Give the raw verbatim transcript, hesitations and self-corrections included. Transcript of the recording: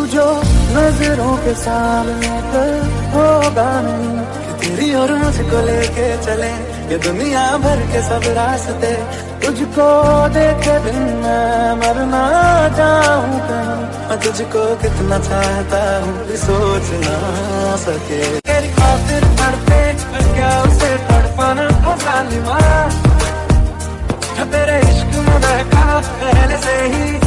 जो नजरों के सामने तो होगा नहीं कि तेरी और मुझको लेके चले ये दुनिया भर के सब रास्ते। तुझको देखे बिन मैं मर ना जाऊं कहीं, मैं तुझको कितना चाहता हूँ सोच ना सके। तेरी खातिर तड़पे क्या उसे तड़पाना हो जालिमा, तेरे इश्क में बहका पहले से ही